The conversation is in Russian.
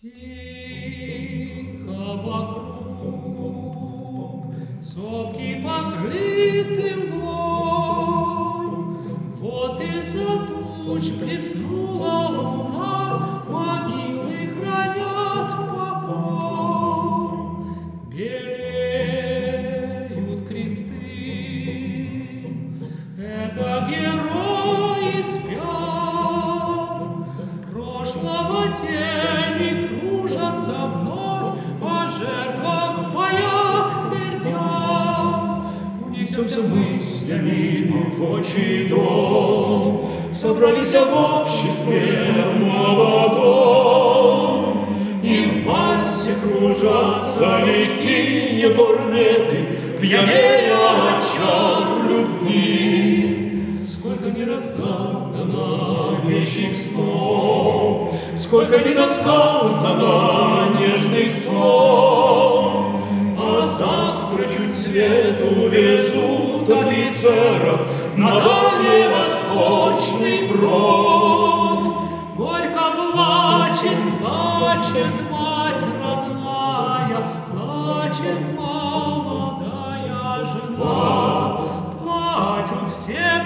Тихо вокруг, сопки покрыты мглой, вот из-за туч блеснула луна, могилы хранят покой. Белеют кресты, это герои спят, прошлого тени кружатся вновь, о жертвах в боях твердят. Унесемся мыслями в отчий дом, собрались в обществе молодом, и в вальсе кружатся лихие корнеты, пьянея от чар любви. Сколько не разгадано вещих снов, сколько не досказано нежных слов, а завтра чуть свет увезут офицеров на дальневосточный фронт. Горько плачет, плачет мать родная, плачет молодая жена, плачут все